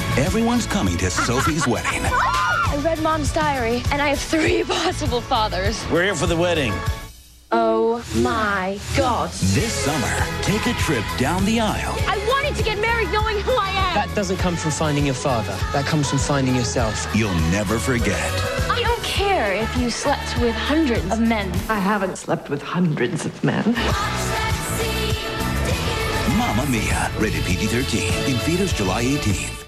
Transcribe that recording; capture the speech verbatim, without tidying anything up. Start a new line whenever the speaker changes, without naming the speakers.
Everyone's coming to Sophie's wedding.
I read Mom's diary, and I have three possible fathers.
We're here for the wedding.
Oh my God.
This summer, take a trip down the aisle.
I wanted to get married knowing who I am.
That doesn't come from finding your father. That comes from finding yourself.
You'll never forget.
I don't care if you slept with hundreds of men.
I haven't slept with hundreds of men.
Mamma Mia, rated P G thirteen, in theaters July eighteenth.